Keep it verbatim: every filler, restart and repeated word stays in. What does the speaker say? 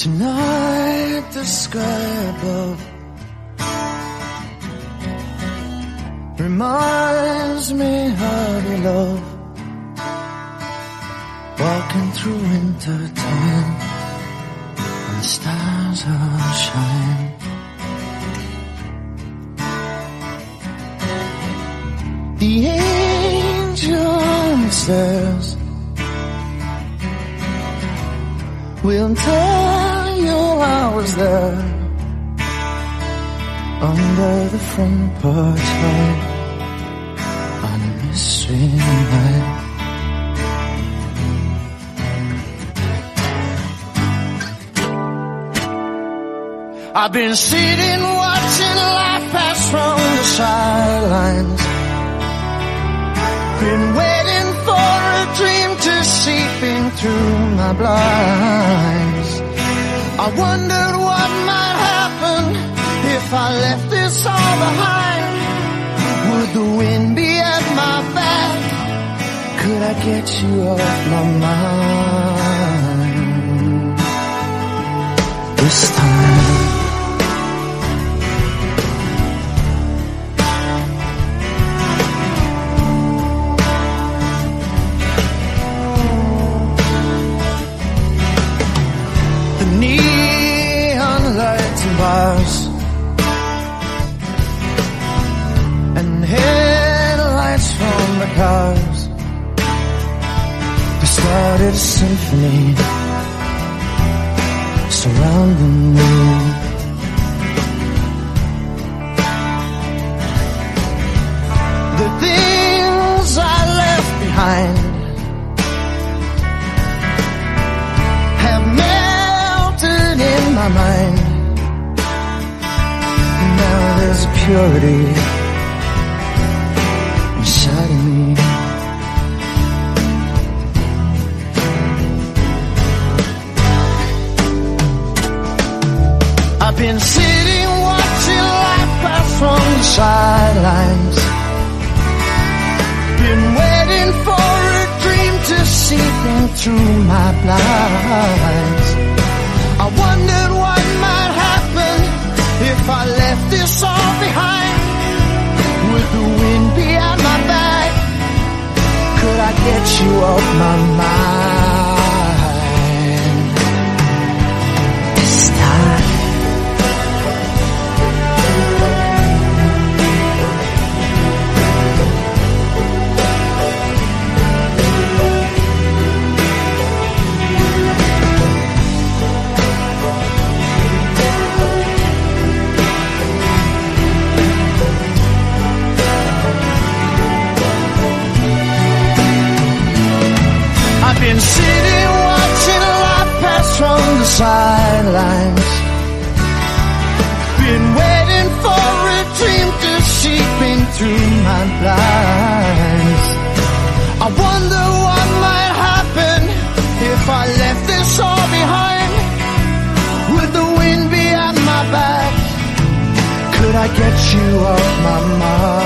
Tonight the sky above reminds me of your love. Walking through winter time and the stars all shine. The angel on the stairs will tell you I was there under the front porch light on a mystery night. I've been sitting watching life pass from the sidelines, been waiting for a dream to seep in through my blinds. I wondered what might happen if I left this all behind. Would the wind be at my back? Could I get you off my mind this time? Neon lights and bars and headlights from the cars, they started a symphony surrounding me. The things I left behind have melted in my mind. Now there's a purity inside of me. I've been sitting watching life pass from the sidelines, been waiting for a dream to seep in through my blinds. I wondered what might happen if I left this all behind. Would the wind be at my back? Could I get you off my mind this time? I've been sitting watching life pass from the sidelines, been waiting for a dream to seep in through my blinds. I wonder what might happen if I left this all behind. Would the wind be at my back? Could I get you off my mind?